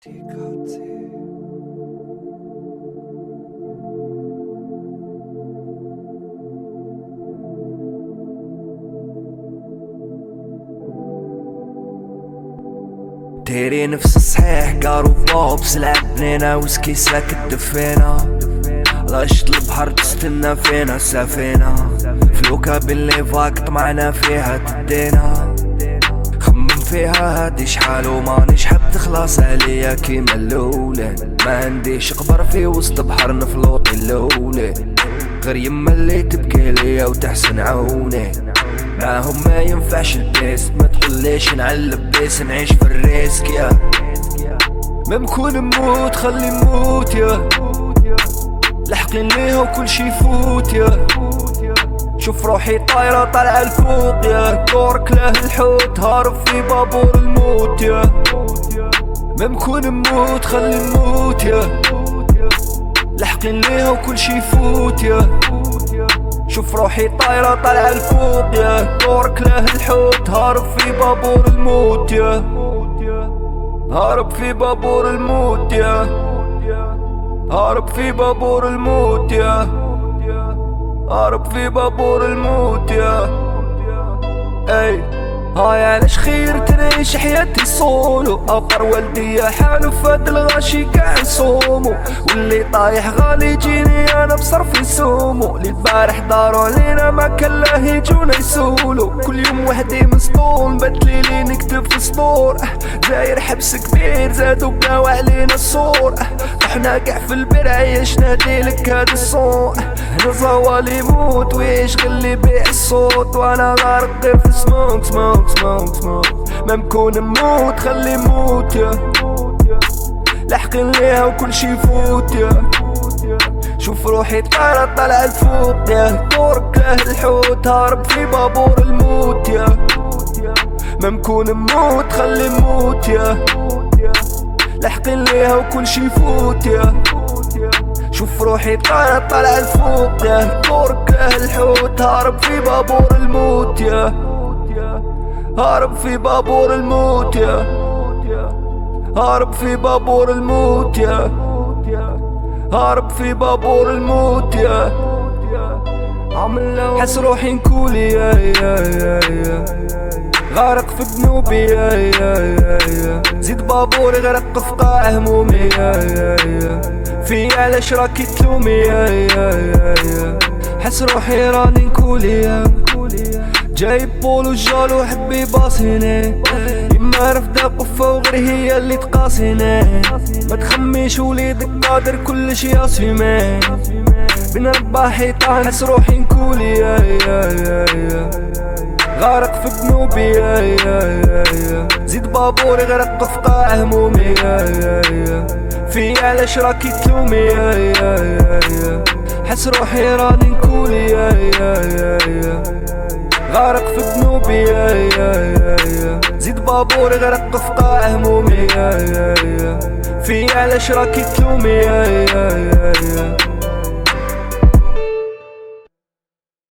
دايرين نفس الصحيح كارو بوبس لعب بنينا وسكي ساكت دفينا الله يشط البحر تستنى فينا السفينة فلوكا باللي فاك طمعنا فيها تدينا خمم فيها هادي شحال ومانيش حاب تخلص عليا كيما الاولى ما عنديش قبر في وسط بحر نفلوطي الاولى غير يما اللي تبكي ليا وتحسن عوني معاهم ما ينفعش البيس ما تقوليش نعلب بيس نعيش في الريسك يا ممكن نموت خلي نموت يا لحقين ليها وكل شي يفوت يا شوف روحي طايرة طالعة الفوق يا دورك له الحوت هارب في بابور الموت يا ممكن نموت خلي نموت يا لحقين ليها وكل شي يفوت يا شوف روحي طايرة طالعة الفوق يا دورك له الحوت هارب في بابور الموت يا هارب في بابور الموت يا هارب في بابور الموت يا هارب في بابور الموت يا اي هاي علاش خيرت نعيش حياتي صولو ابر والدي حالو فهاد الغاشي كاع نصومو واللي طايح غالي يجيني انا بصرف نسومو اللي البارح دارو علينا ما كان له يجونا يسولو كل يوم وحدي مسطول بدليلي نكتب في سطور داير حبس كبير زادو بناو علينا الصور احنا كاع في البير عيشنا ديلك هاد الصون هنا زوالي يموت ويشغل لي بيع الصوت وانا غارق غير في سموك سموك سموك سموك ممكن نموت خلي نموت يا لاحقين ليها وكل شي يفوت يا شوف روحي طايرة طالعة الفوق يا دورك له الحوت هارب في بابور الموت يا ممكن نموت خلي نموت يا لاحقين ليها وكل شي يفوت يا شوف روحي طايرة طالعة الفوق يا دورك له الحوت هارب في بابور الموت يا هارب في بابور الموت يا هارب في بابور الموت يا هارب في بابور الموت يا حس روحي نكولي يا غارق في ذنوبي يا زيد بابوري غرق في قاع همومي في علاش راكي تلومي يا حس روحي راني نكولي جايب بولو جالو حبي باصيني يما رفدة قفة وغير هي اللي تقاسيني ما تخميش وليدك قادر كلش ياسيمي بين ربا حيطان حس روحي نكولي يا غارق في ذنوبي يا زيد بابوري غرق في قاع همومي في علاش راكي تلومي يا حس روحي راني نكولي يا غارق في ذنوبي يا زيد بابوري غرق في قاع همومي في علاش راكي تلومي يا